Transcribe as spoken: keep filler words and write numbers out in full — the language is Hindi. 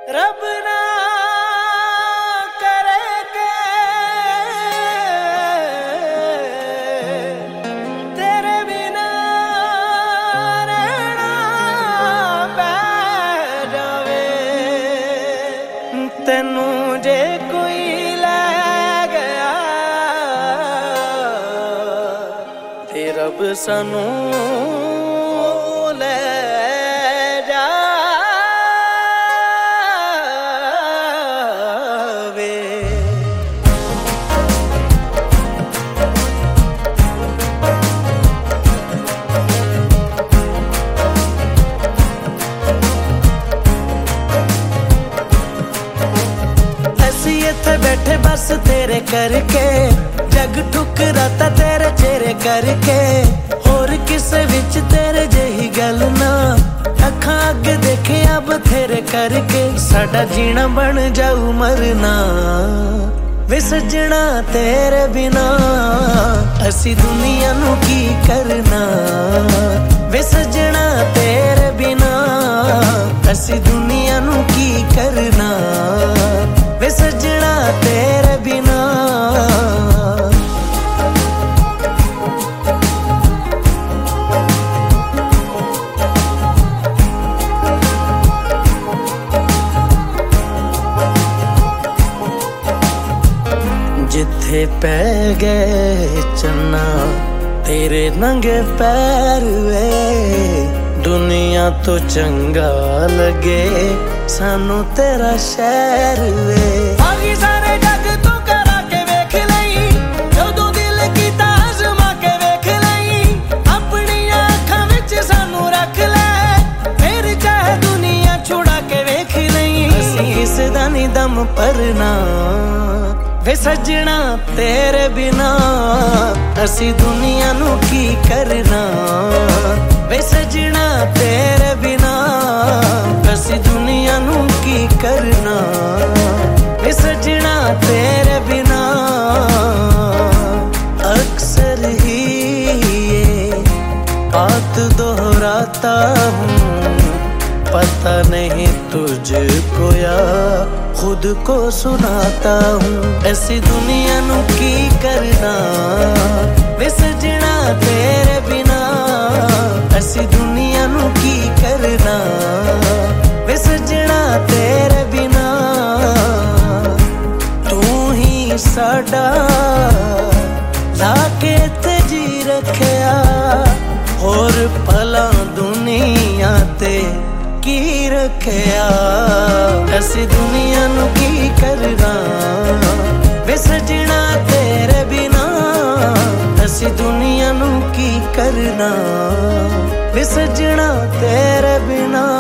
रब ना करे के तेरे बिना रहना पै जावे। तेनू जे कोई ले गया ते रब सानू ले बैठे बस तेरे करके जग ठुकराता तेरे चेहरे करके होर किसे विच तेरे जेही गल ना अखां अगे देखे अब तेरे करके साडा जीना बन जाऊ मरना वे सजना तेरे बिना असी दुनिया नू की करना वे सजना तेरे बिना असी दुनिया नू की करना वे सजना तेरे बिना। जिथे पै गए चन्ना तेरे नंगे पैर वे दुनिया तो चंगा लगे सानू तेरा शहर वे। आगी सारे जग तू करा के वेख लई जदों दिल कीता आजमा के वेख लई अपनी अखां विच सानू रख ले फिर चाहे दुनिया छुड़ा के वेख लई असीं इस दा नी दम भरना वे सजना तेरे बिना असी दुनिया नू की करना वे सजना तेरे बिना असी दुनिया नू की करना वे सजना तेरे बिना। अक्सर ही ये बात दोहराता हूँ पता नहीं तुझको या खुद को सुनाता हूँ ऐसी दुनिया नू की करना वे सजना तेरे बिना ऐसी दुनिया नू की करना वे सजना तेरे बिना। तू ही साडा लाके ते जी रखिया होर भला दुनिया ते की रखिया ऐसी दुनिया नू की करना वे सजना तेरे बिना ऐसी दुनिया नू की करना वे सजना तेरे बिना।